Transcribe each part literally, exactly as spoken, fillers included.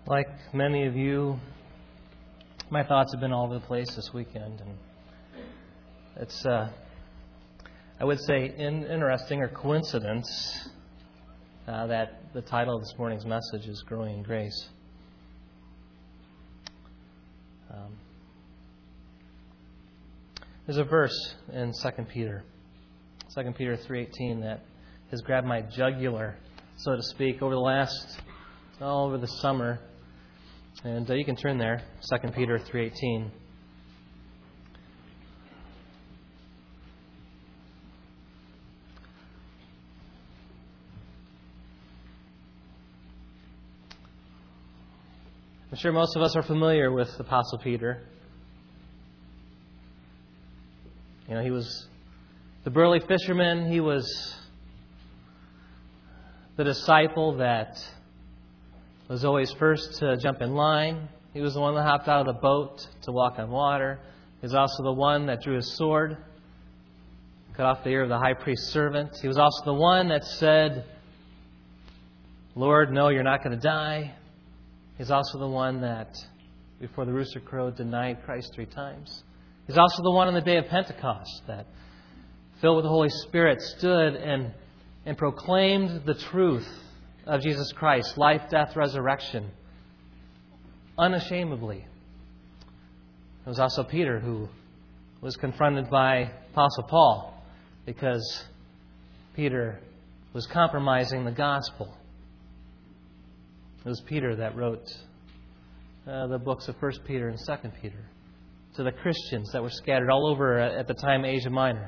Like many of you, my thoughts have been all over the place this weekend, and it's, uh, I would say, in, interesting or coincidence uh, that the title of this morning's message is Growing in Grace. Um, there's a verse in Second Peter, Second Peter three eighteen, that has grabbed my jugular, so to speak, over the last, all over the summer. And uh, you can turn there, Second Peter three eighteen. I'm sure most of us are familiar with Apostle Peter. You know, he was the burly fisherman. He was the disciple that was always first to jump in line. He was the one that hopped out of the boat to walk on water. He was also the one that drew his sword, cut off the ear of the high priest's servant. He was also the one that said, "Lord, no, you're not going to die." He's also the one that, before the rooster crowed, denied Christ three times. He's also the one on the day of Pentecost that, filled with the Holy Spirit, stood and, and proclaimed the truth of Jesus Christ, life, death, resurrection, unashamedly. It was also Peter who was confronted by Apostle Paul because Peter was compromising the gospel. It was Peter that wrote uh, the books of First Peter and Second Peter to the Christians that were scattered all over at the time Asia Minor.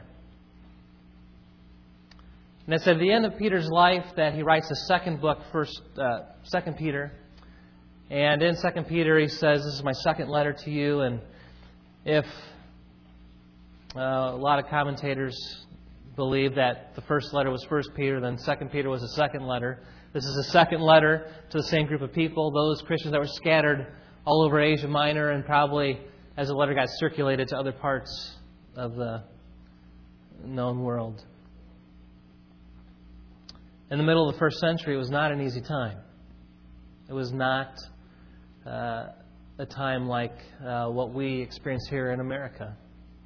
And it's at the end of Peter's life that he writes the second book, First, uh, Second Peter. And in Second Peter, he says, "This is my second letter to you." And if uh, a lot of commentators believe that the first letter was First Peter, then Second Peter was the second letter. This is the second letter to the same group of people, those Christians that were scattered all over Asia Minor, and probably as the letter got circulated to other parts of the known world. In the middle of the first century, it was not an easy time. It was not uh, a time like uh, what we experience here in America.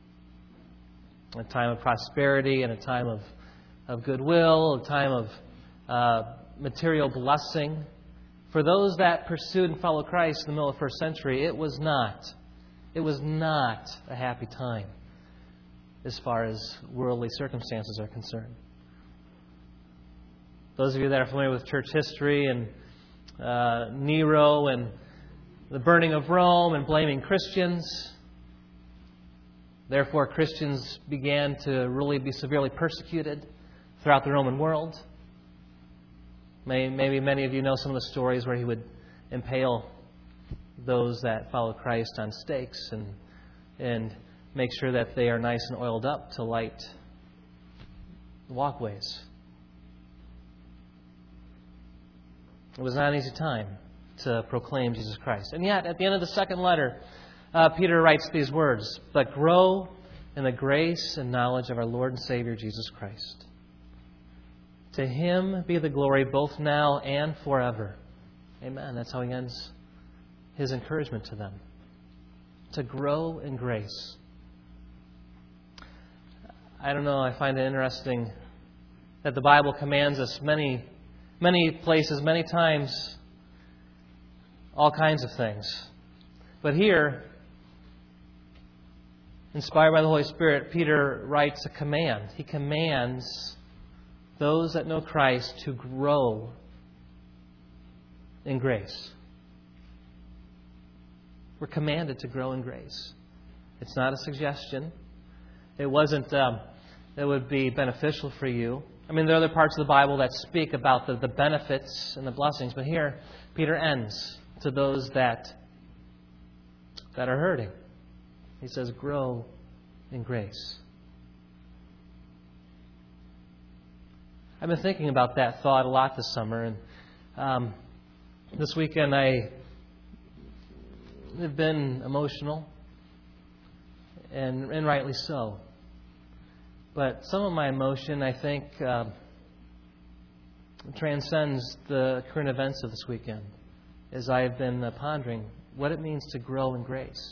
A time of prosperity and a time of, of goodwill, a time of uh, material blessing. For those that pursued and followed Christ in the middle of the first century, it was not. It was not a happy time as far as worldly circumstances are concerned. Those of you that are familiar with church history and uh, Nero and the burning of Rome and blaming Christians, therefore Christians began to really be severely persecuted throughout the Roman world. Maybe many of you know some of the stories where he would impale those that follow Christ on stakes and and make sure that they are nice and oiled up to light walkways. It was not an easy time to proclaim Jesus Christ. And yet, at the end of the second letter, uh, Peter writes these words, "But grow in the grace and knowledge of our Lord and Savior Jesus Christ. To Him be the glory both now and forever." Amen. That's how he ends his encouragement to them. To grow in grace. I don't know, I find it interesting that the Bible commands us many Many places, many times, all kinds of things. But here, inspired by the Holy Spirit, Peter writes a command. He commands those that know Christ to grow in grace. We're commanded to grow in grace. It's not a suggestion. It wasn't, um, it would be beneficial for you. I mean, there are other parts of the Bible that speak about the, the benefits and the blessings, but here, Peter ends to those that, that are hurting. He says, grow in grace. I've been thinking about that thought a lot this summer, and um, this weekend I have been emotional, and, and rightly so. But some of my emotion, I think, uh, transcends the current events of this weekend. as I've been uh, pondering what it means to grow in grace.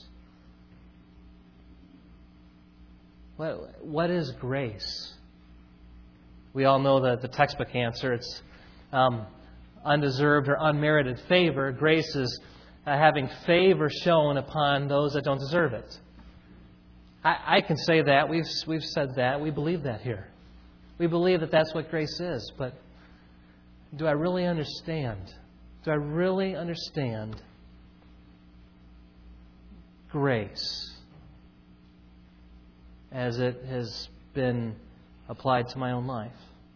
What, what is grace? We all know the, the textbook answer. It's um, undeserved or unmerited favor. Grace is uh, having favor shown upon those that don't deserve it. I, I can say that. We've, we've said that. We believe that here. We believe that that's what grace is. But do I really understand? Do I really understand grace as it has been applied to my own life?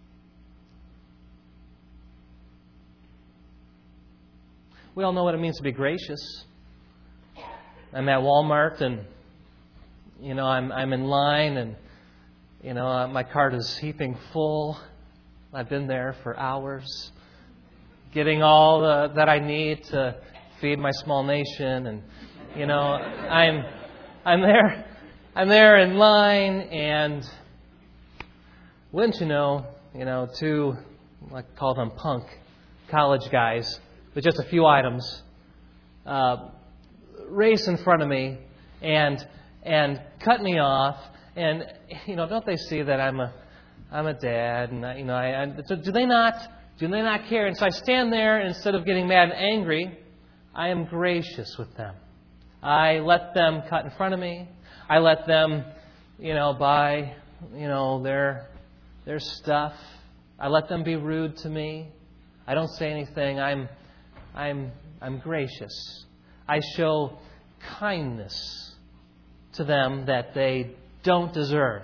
We all know what it means to be gracious. I'm at Walmart and, you know, I'm I'm in line and, you know, my cart is heaping full. I've been there for hours, getting all the, that I need to feed my small nation, and you know, I'm I'm there, I'm there in line, and wouldn't you know, you know, two, I call them punk college guys with just a few items, uh, race in front of me and and cut me off, and you know, don't they see that I'm a I'm a dad, and you know, I, I do they not do they not care? And so I stand there, and instead of getting mad and angry, I am gracious with them. I let them cut in front of me. I let them, you know, buy, you know, their their stuff. I let them be rude to me. I don't say anything. I'm I'm I'm gracious. I show kindness to them that they don't deserve.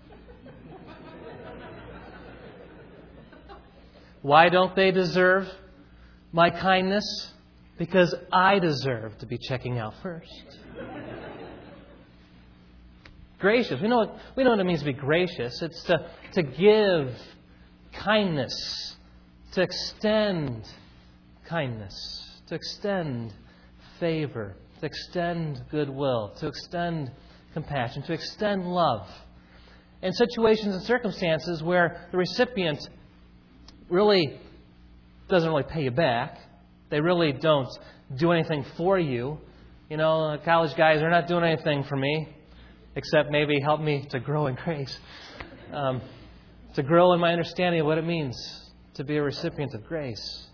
Why don't they deserve my kindness? Because I deserve to be checking out first. Gracious. We know what, we know what it means to be gracious. It's to, to give kindness, to extend kindness, to extend favor, to extend goodwill, to extend compassion, to extend love. In situations and circumstances where the recipient really doesn't really pay you back. They really don't do anything for you. You know, college guys are not doing anything for me, except maybe help me to grow in grace, um, to grow in my understanding of what it means to be a recipient of grace.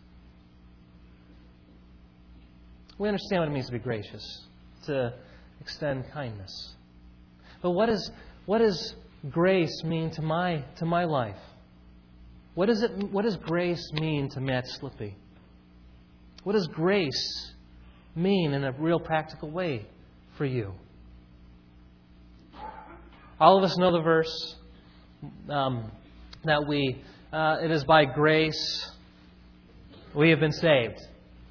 We understand what it means to be gracious, to extend kindness. But what is what does grace mean to my to my life? What does it? What does grace mean to Matt Slippy? What does grace mean in a real practical way for you? All of us know the verse um, that we uh, it is by grace we have been saved.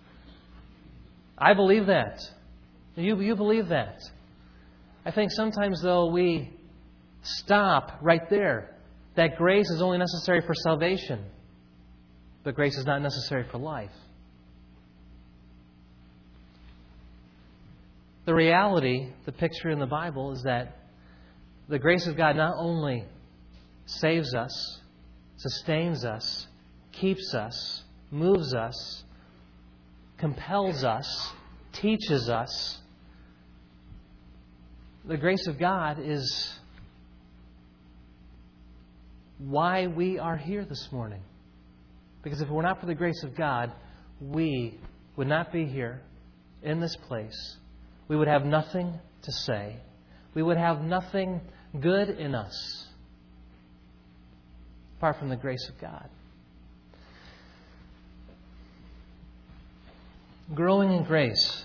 I believe that. You you believe that. I think sometimes though we stop right there. That grace is only necessary for salvation, but grace is not necessary for life. The reality, the picture in the Bible, is that the grace of God not only saves us, sustains us, keeps us, moves us, compels us, teaches us. The grace of God is why we are here this morning. Because if it were not for the grace of God, we would not be here in this place. We would have nothing to say. We would have nothing good in us apart from the grace of God. Growing in grace.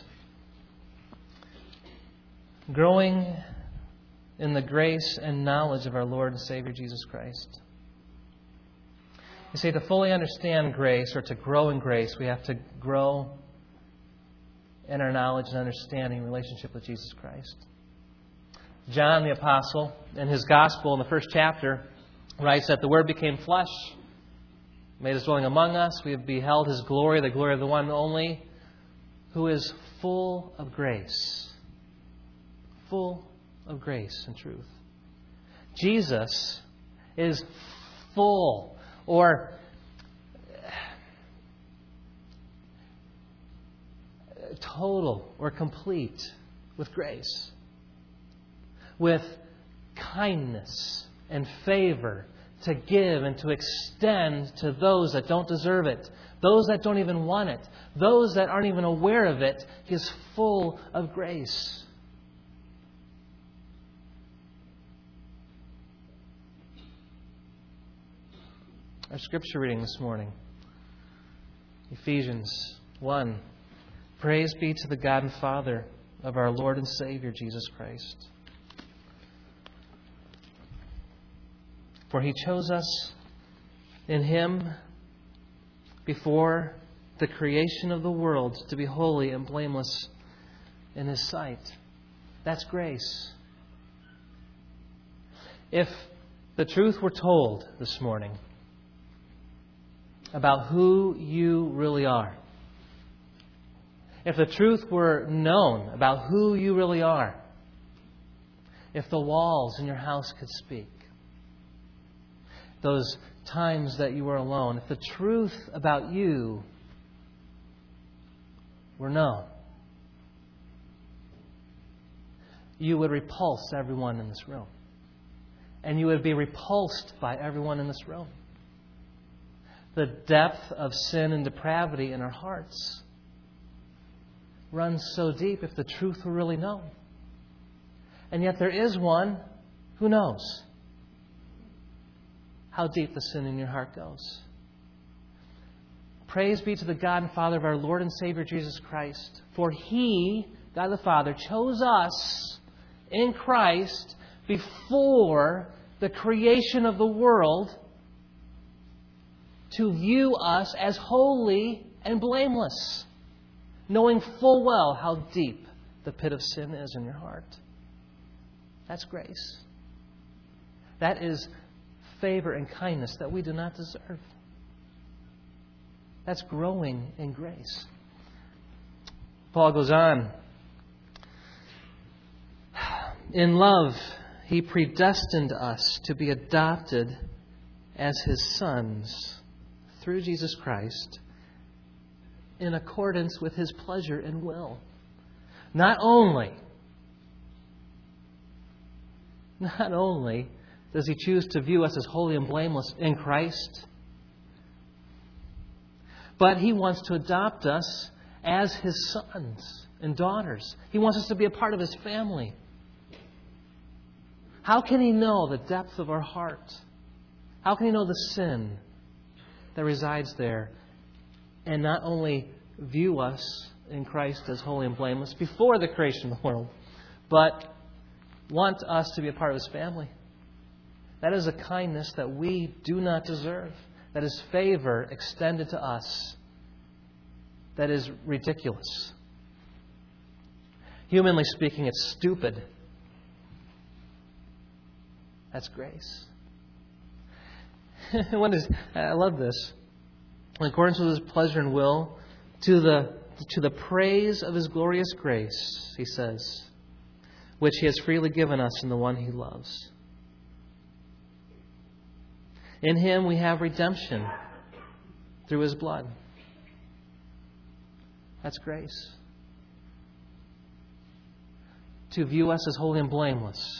Growing in the grace and knowledge of our Lord and Savior Jesus Christ. You see, to fully understand grace or to grow in grace, we have to grow in our knowledge and understanding and relationship with Jesus Christ. John the Apostle, in his Gospel, in the first chapter, writes that the Word became flesh, made His dwelling among us. We have beheld His glory, the glory of the one and only, who is full of grace. Full of grace and truth. Jesus is full, or total or complete with grace, with kindness and favor to give and to extend to those that don't deserve it, those that don't even want it, those that aren't even aware of it. He is full of grace. Our scripture reading this morning, Ephesians one. Praise be to the God and Father of our Lord and Savior, Jesus Christ. For He chose us in Him before the creation of the world to be holy and blameless in His sight. That's grace. If the truth were told this morning about who you really are, if the truth were known about who you really are, if the walls in your house could speak, those times that you were alone, if the truth about you were known, you would repulse everyone in this room. And you would be repulsed by everyone in this room. The depth of sin and depravity in our hearts runs so deep if the truth were really known. And yet there is one who knows how deep the sin in your heart goes. Praise be to the God and Father of our Lord and Savior Jesus Christ. For He, God the Father, chose us in Christ before the creation of the world to view us as holy and blameless, knowing full well how deep the pit of sin is in your heart. That's grace. That is favor and kindness that we do not deserve. That's growing in grace. Paul goes on. In love, He predestined us to be adopted as His sons through Jesus Christ in accordance with His pleasure and will. Not only, not only does He choose to view us as holy and blameless in Christ, but He wants to adopt us as His sons and daughters. He wants us to be a part of His family. How can He know the depth of our heart? How can He know the sin that resides there and not only view us in Christ as holy and blameless before the creation of the world, but want us to be a part of His family? That is a kindness that we do not deserve. That is favor extended to us. That is ridiculous. Humanly speaking, it's stupid. That's grace. What is, I love this. In accordance with His pleasure and will, to the to the praise of His glorious grace, He says, which He has freely given us in the one He loves. In Him we have redemption through His blood. That's grace. To view us as holy and blameless.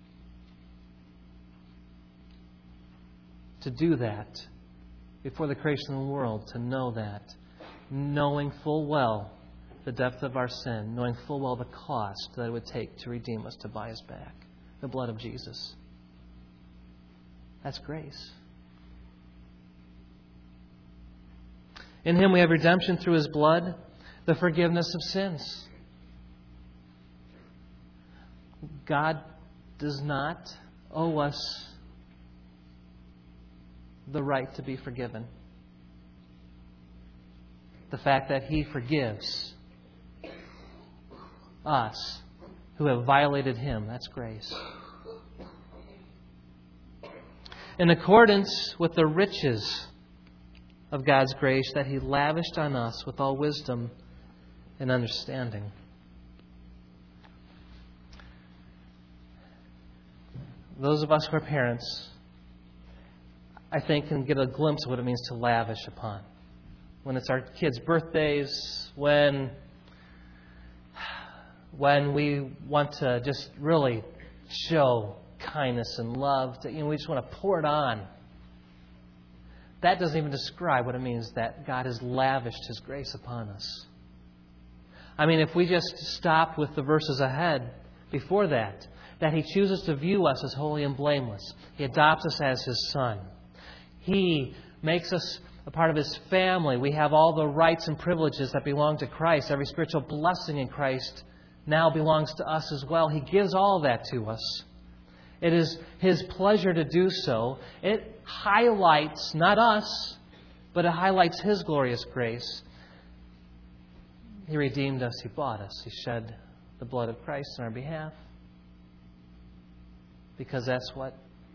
To do that before the creation of the world, to know that, knowing full well the depth of our sin, knowing full well the cost that it would take to redeem us, to buy us back, the blood of Jesus. That's grace. In Him we have redemption through His blood, the forgiveness of sins. God does not owe us the right to be forgiven. The fact that He forgives us who have violated Him, that's grace. In accordance with the riches of God's grace that He lavished on us with all wisdom and understanding. Those of us who are parents, I think, can get a glimpse of what it means to lavish upon. When it's our kids' birthdays, when when we want to just really show kindness and love, to, you know, we just want to pour it on. That doesn't even describe what it means that God has lavished His grace upon us. I mean, if we just stop with the verses ahead before that, that He chooses to view us as holy and blameless. He adopts us as His Son. He makes us a part of His family. We have all the rights and privileges that belong to Christ. Every spiritual blessing in Christ now belongs to us as well. He gives all that to us. It is His pleasure to do so. It highlights, not us, but it highlights His glorious grace. He redeemed us. He bought us. He shed the blood of Christ on our behalf. Because that's what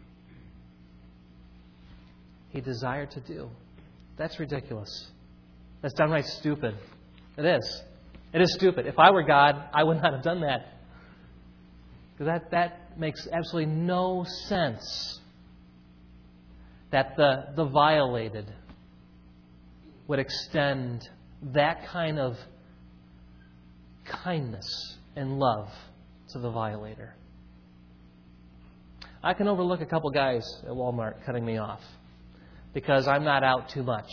He desired to do. That's ridiculous. That's downright stupid. It is. It is stupid. If I were God, I would not have done that. Because that, that makes absolutely no sense. That the, the violated would extend that kind of kindness and love to the violator. I can overlook a couple guys at Walmart cutting me off because I'm not out too much.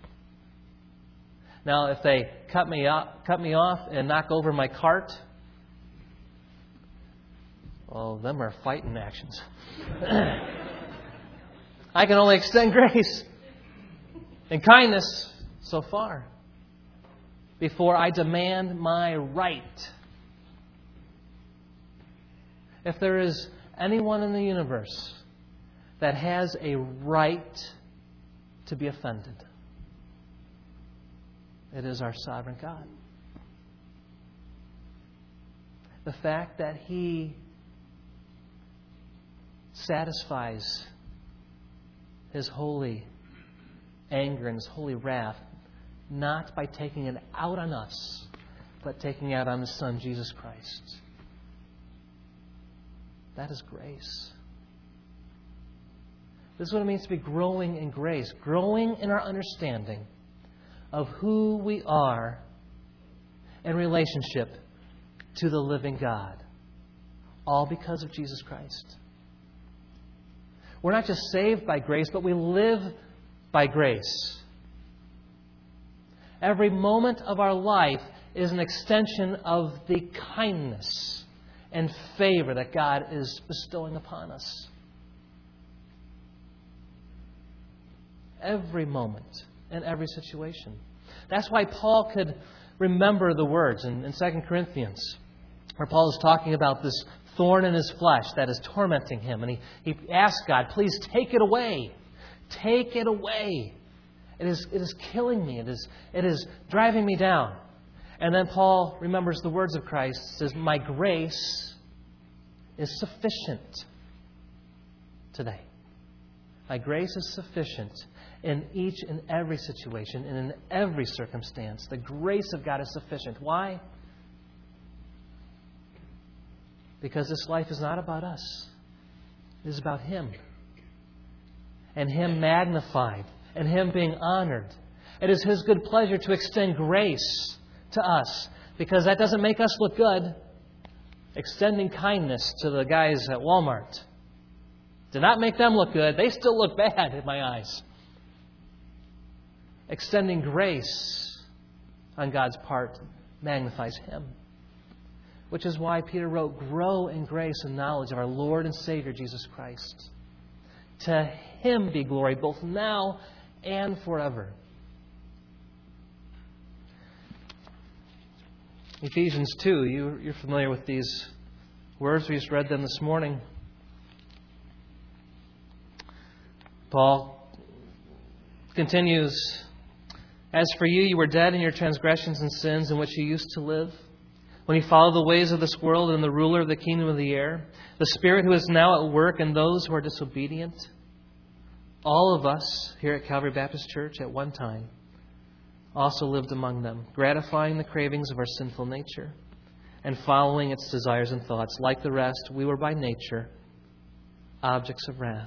Now, if they cut me up, cut me off and knock over my cart, well, them are fighting actions. I can only extend grace and kindness so far before I demand my right. If there is anyone in the universe that has a right to be offended, it is our sovereign God. The fact that He satisfies His holy anger and His holy wrath not by taking it out on us, but taking it out on His Son, Jesus Christ. That is grace. This is what it means to be growing in grace, growing in our understanding of who we are in relationship to the living God. All because of Jesus Christ. We're not just saved by grace, but we live by grace. Every moment of our life is an extension of the kindness and favor that God is bestowing upon us. Every moment in every situation. That's why Paul could remember the words in, in Second Corinthians, where Paul is talking about this thorn in his flesh that is tormenting him. And he, he asks God, please take it away. Take it away. It is, it is killing me. It is, it is driving me down. And then Paul remembers the words of Christ. He says, my grace is sufficient today. My grace is sufficient in each and every situation and in every circumstance. The grace of God is sufficient. Why? Because this life is not about us. It is about Him. And Him magnified. And Him being honored. It is His good pleasure to extend grace to us. Because that doesn't make us look good. Extending kindness to the guys at Walmart did not make them look good. They still look bad in my eyes. Extending grace on God's part magnifies Him. Which is why Peter wrote, grow in grace and knowledge of our Lord and Savior Jesus Christ. To Him be glory both now and forever. Ephesians two, you, you're familiar with these words. We just read them this morning. Paul continues, as for you, you were dead in your transgressions and sins in which you used to live, when you followed the ways of this world and the ruler of the kingdom of the air, the spirit who is now at work in those who are disobedient. All of us here at Calvary Baptist Church at one time also lived among them, gratifying the cravings of our sinful nature and following its desires and thoughts. Like the rest, we were by nature objects of wrath.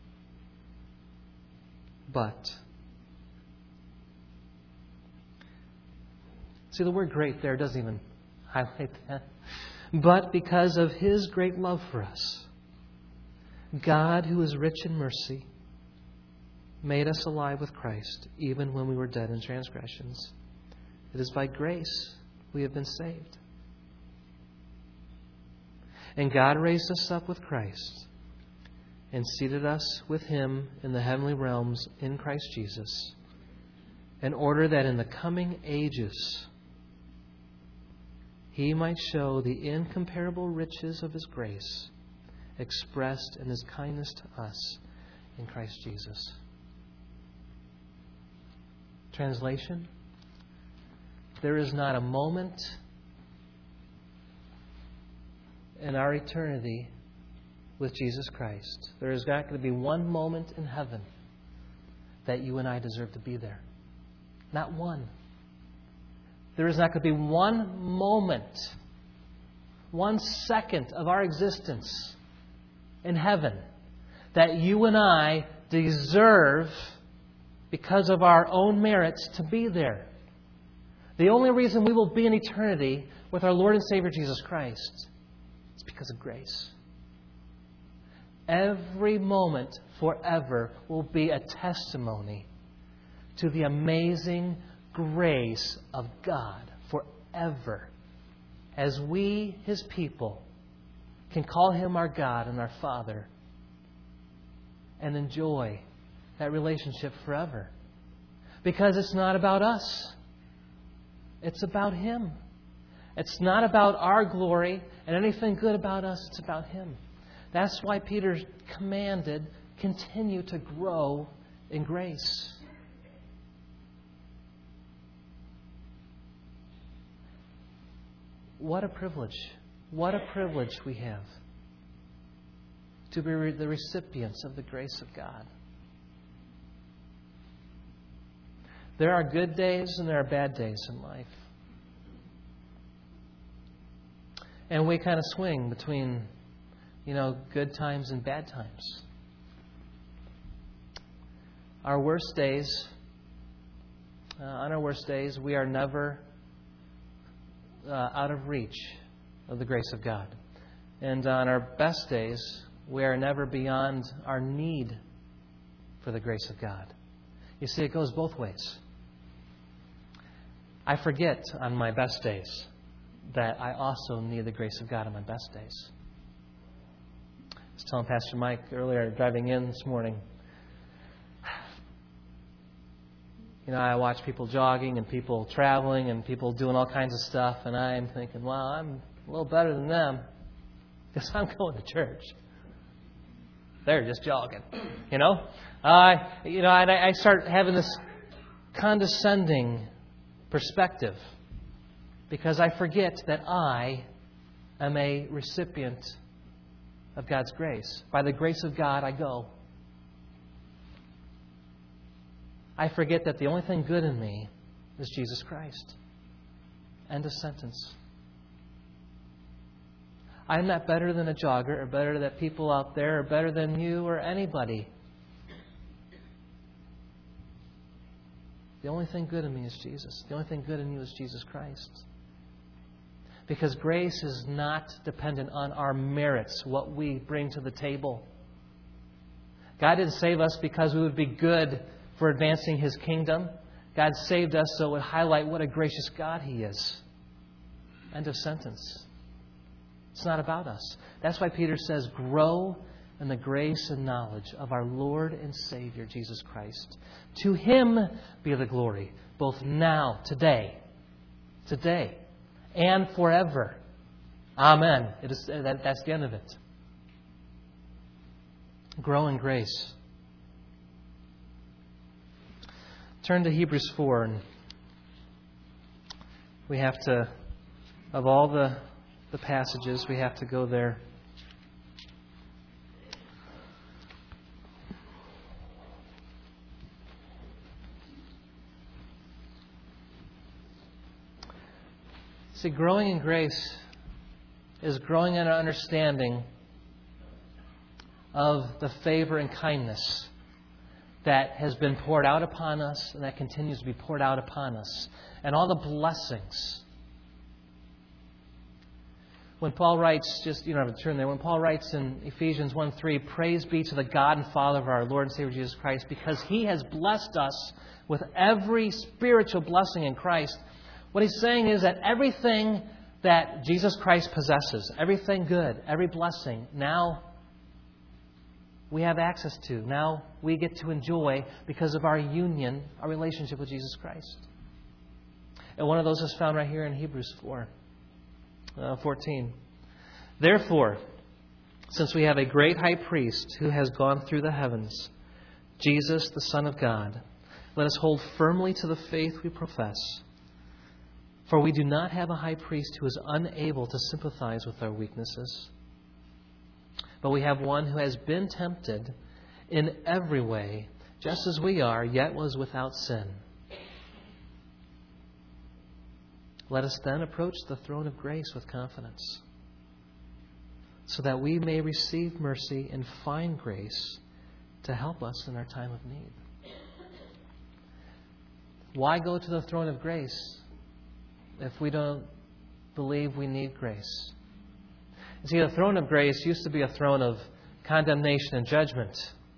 But, see, the word great there doesn't even highlight that. But because of His great love for us, God, who is rich in mercy, made us alive with Christ, even when we were dead in transgressions. It is by grace we have been saved. And God raised us up with Christ and seated us with Him in the heavenly realms in Christ Jesus, in order that in the coming ages He might show the incomparable riches of His grace expressed in His kindness to us in Christ Jesus. Translation: there is not a moment in our eternity with Jesus Christ. There is not going to be one moment in heaven that you and I deserve to be there. Not one. There is not going to be one moment, one second of our existence in heaven that you and I deserve because of our own merits to be there. The only reason we will be in eternity with our Lord and Savior Jesus Christ is because of grace. Every moment forever will be a testimony to the amazing grace of God forever, as we, His people, can call Him our God and our Father and enjoy that relationship forever. Because it's not about us. It's about Him. It's not about our glory and anything good about us. It's about Him. That's why Peter commanded, continue to grow in grace. What a privilege. What a privilege we have to be the recipients of the grace of God. There are good days and there are bad days in life. And we kind of swing between, you know, good times and bad times. Our worst days, uh, on our worst days, we are never uh, out of reach of the grace of God. And on our best days, we are never beyond our need for the grace of God. You see, it goes both ways. I forget on my best days that I also need the grace of God on my best days. I was telling Pastor Mike earlier, driving in this morning, you know, I watch people jogging and people traveling and people doing all kinds of stuff, and I'm thinking, well, I'm a little better than them because I'm going to church. They're just jogging, you know. Uh, you know, and I, I start having this condescending perspective because I forget that I am a recipient of God's grace. By the grace of God, I go. I forget that the only thing good in me is Jesus Christ. End of sentence. I'm not better than a jogger or better than people out there or better than you or anybody. The only thing good in me is Jesus. The only thing good in you is Jesus Christ. Because grace is not dependent on our merits, what we bring to the table. God didn't save us because we would be good for advancing His kingdom. God saved us so it would highlight what a gracious God He is. End of sentence. It's not about us. That's why Peter says, grow in the grace and knowledge of our Lord and Savior, Jesus Christ. To Him be the glory, both now, today, today, and forever. Amen. It is, that, that's the end of it. Grow in grace. Turn to Hebrews four. And we have to, of all the, the passages, we have to go there. See, growing in grace is growing in our understanding of the favor and kindness that has been poured out upon us and that continues to be poured out upon us. And all the blessings When Paul writes, just, you don't have to turn there, when Paul writes in Ephesians one three, praise be to the God and Father of our Lord and Savior Jesus Christ, because He has blessed us with every spiritual blessing in Christ. What he's saying is that everything that Jesus Christ possesses, everything good, every blessing, now we have access to. Now we get to enjoy because of our union, our relationship with Jesus Christ. And one of those is found right here in Hebrews four, uh, fourteen. Therefore, since we have a great high priest who has gone through the heavens, Jesus, the Son of God, let us hold firmly to the faith we profess. For we do not have a high priest who is unable to sympathize with our weaknesses, but we have one who has been tempted in every way, just as we are, yet was without sin. Let us then approach the throne of grace with confidence, so that we may receive mercy and find grace to help us in our time of need. Why go to the throne of grace if we don't believe we need grace? You see, the throne of grace used to be a throne of condemnation and judgment.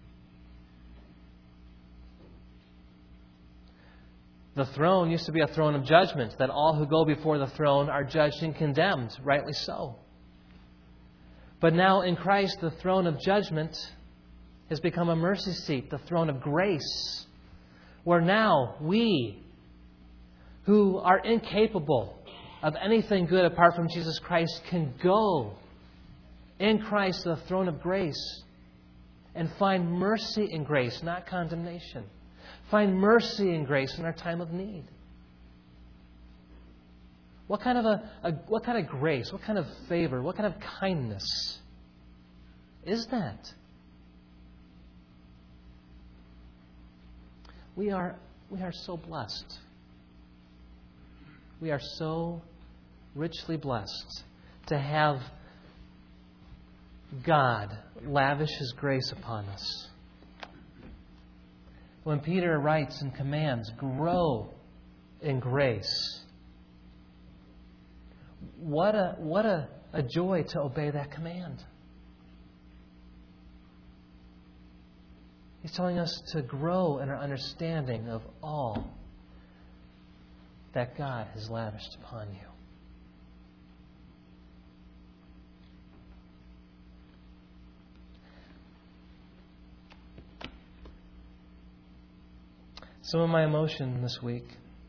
The throne used to be a throne of judgment, that all who go before the throne are judged and condemned, rightly so. But now in Christ, the throne of judgment has become a mercy seat, the throne of grace, where now we, who are incapable of anything good apart from Jesus Christ, can go in Christ to the throne of grace and find mercy in grace, not condemnation. Find mercy in grace in our time of need. What kind of a, a what kind of grace, what kind of favor, what kind of kindness is that? We are we are so blessed. We are so richly blessed to have God lavish His grace upon us. When Peter writes and commands, grow in grace, what a what a, a joy to obey that command. He's telling us to grow in our understanding of all that God has lavished upon you. Some of my emotion this week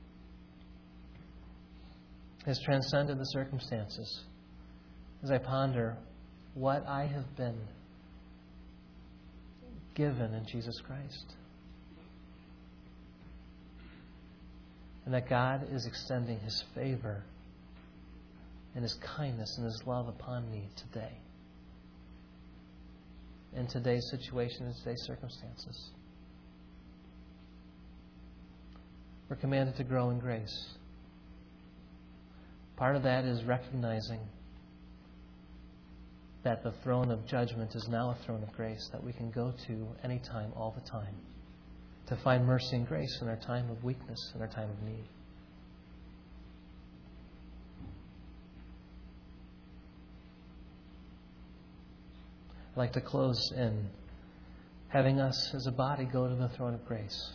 has transcended the circumstances as I ponder what I have been given in Jesus Christ. And that God is extending His favor and His kindness and His love upon me today. In today's situation, in today's circumstances. We're commanded to grow in grace. Part of that is recognizing that the throne of judgment is now a throne of grace that we can go to anytime, all the time, to find mercy and grace in our time of weakness, in our time of need. I'd like to close in having us as a body go to the throne of grace.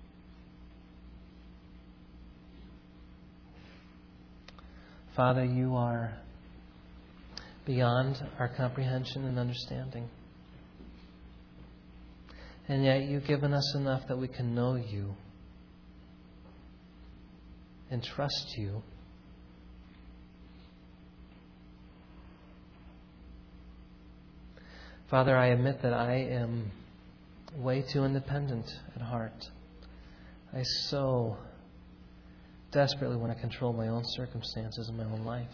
Father, You are beyond our comprehension and understanding. And yet You've given us enough that we can know You and trust You. Father, I admit that I am way too independent at heart. I so desperately want to control my own circumstances in my own life.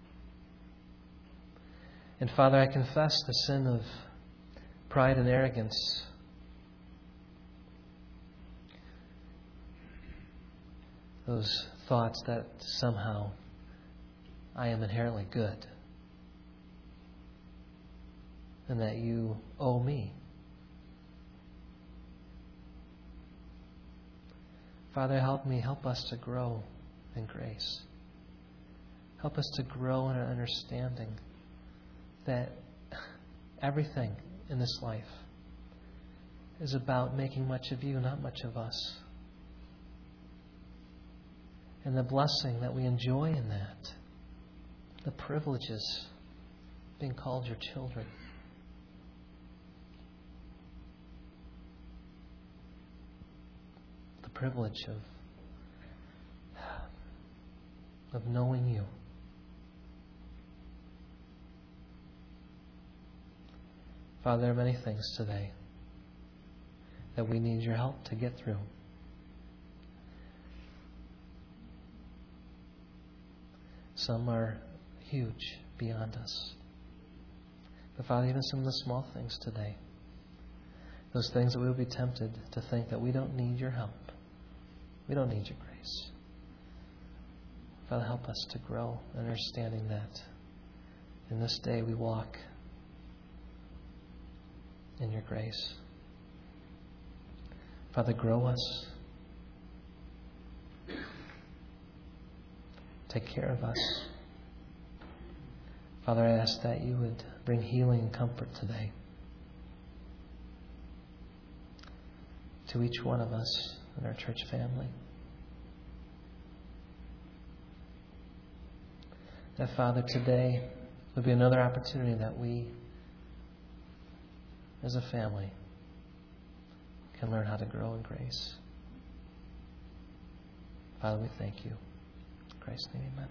And Father, I confess the sin of pride and arrogance. Those thoughts that somehow I am inherently good. And that You owe me. Father, help me, help us to grow in grace. Help us to grow in our understanding that everything in this life is about making much of you, not much of us. And the blessing that we enjoy in that, the privileges of being called your children. The privilege of, of knowing you. Father, there are many things today that we need your help to get through. Some are huge beyond us. But Father, even some of the small things today, those things that we will be tempted to think that we don't need your help. We don't need your grace. Father, help us to grow in understanding that in this day we walk in your grace. Father, grow us. Take care of us. Father, I ask that you would bring healing and comfort today to each one of us in our church family. That, Father, today would be another opportunity that we, as a family, can learn how to grow in grace. Father, we thank you. In Christ's name, amen.